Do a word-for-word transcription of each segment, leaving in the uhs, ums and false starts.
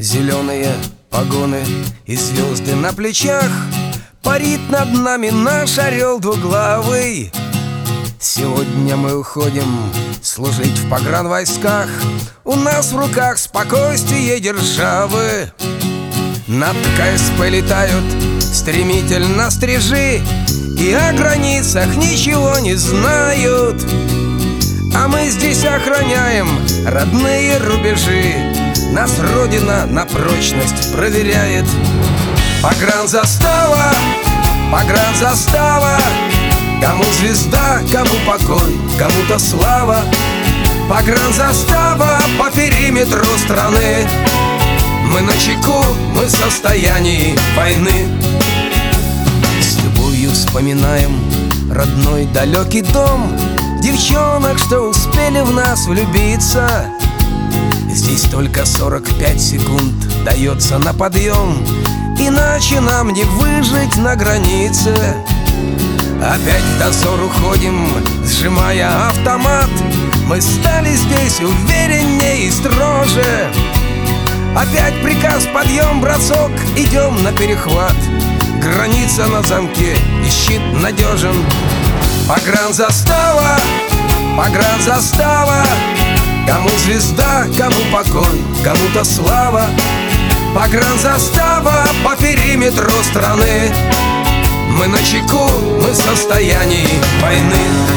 Зеленые погоны и звезды на плечах, парит над нами наш орел двуглавый. Сегодня мы уходим служить в погранвойсках. У нас в руках спокойствие державы. Над КСП летают стремительно стрижи, и о границах ничего не знают. А мы здесь охраняем родные рубежи. Нас Родина на прочность проверяет. Погранзастава, погранзастава, кому звезда, кому покой, кому-то слава. Погранзастава по периметру страны. Мы начеку, мы в состоянии войны. С любовью вспоминаем родной далекий дом, девчонок, что успели в нас влюбиться. Здесь только сорок пять секунд дается на подъем, иначе нам не выжить на границе. Опять в дозор уходим, сжимая автомат. Мы стали здесь увереннее и строже. Опять приказ подъем, браток, идем на перехват. Граница на замке и щит надежен. Погранзастава, погранзастава, кому звезда, кому покой, кому-то слава. Погранзастава по периметру страны. Мы начеку, мы в состоянии войны.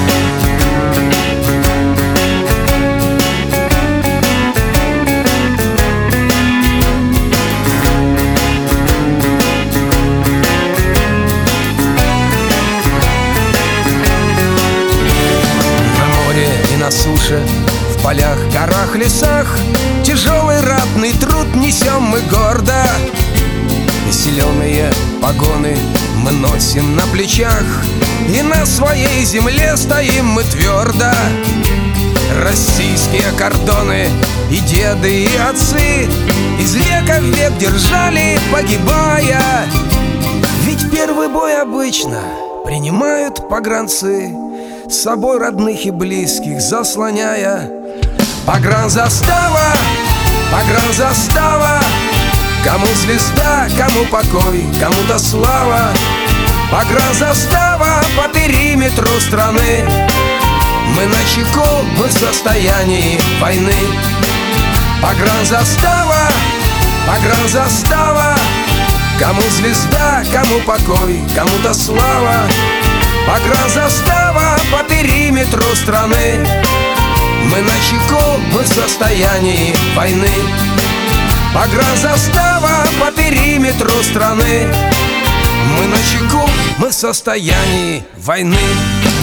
На суше, в полях, горах, лесах тяжелый ратный труд несем мы гордо. Зеленые погоны мы носим на плечах, и на своей земле стоим мы твердо. Российские кордоны и деды, и отцы из века в век держали, погибая. Ведь первый бой обычно принимают погранцы, с собой родных и близких заслоняя. Погранзастава, погранзастава, кому звезда, кому покой, кому-то слава. Погранзастава по периметру страны. Мы начеку, мы в состоянии войны. Погранзастава, погранзастава, кому звезда, кому покой, кому-то слава. Погранзастава по периметру страны. Мы начеку, мы в состоянии войны. Погранзастава по периметру страны. Мы начеку, мы в состоянии войны.